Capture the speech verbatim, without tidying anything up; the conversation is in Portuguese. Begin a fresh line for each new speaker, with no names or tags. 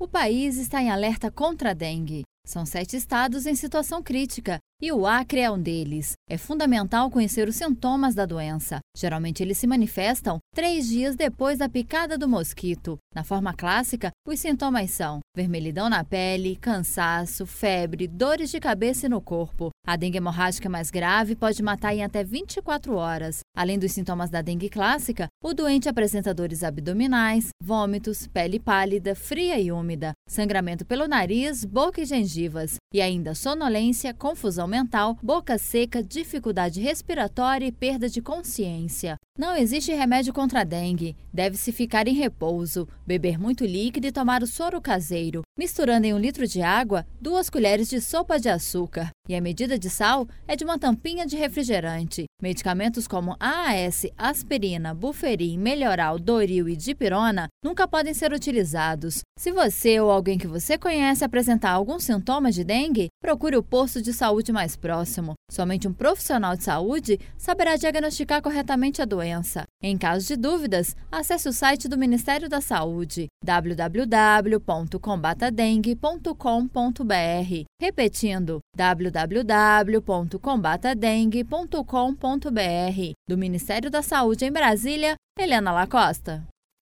O país está em alerta contra a dengue. São sete estados em situação crítica e o Acre é um deles. É fundamental conhecer os sintomas da doença. Geralmente eles se manifestam três dias depois da picada do mosquito. Na forma clássica, os sintomas são vermelhidão na pele, cansaço, febre, dores de cabeça e no corpo. A dengue hemorrágica mais grave pode matar em até vinte e quatro horas. Além dos sintomas da dengue clássica, o doente apresenta dores abdominais, vômitos, pele pálida, fria e úmida, sangramento pelo nariz, boca e gengivas, e ainda sonolência, confusão mental, boca seca, dificuldade respiratória e perda de consciência. Não existe remédio contra a dengue. Deve-se ficar em repouso, beber muito líquido e tomar o soro caseiro, misturando em um litro de água duas colheres de sopa de açúcar. E a medida de sal é de uma tampinha de refrigerante. Medicamentos como A A S, aspirina, buferin, melhoral, doril e dipirona nunca podem ser utilizados. Se você ou alguém que você conhece apresentar algum sintoma de dengue, procure o posto de saúde mais próximo. Somente um profissional de saúde saberá diagnosticar corretamente a doença. Em caso de dúvidas, acesse o site do Ministério da Saúde, w w w ponto combata dengue ponto com ponto b r. Repetindo, w w w ponto combata dengue ponto com ponto b r. Do Ministério da Saúde em Brasília, Helena Lacosta.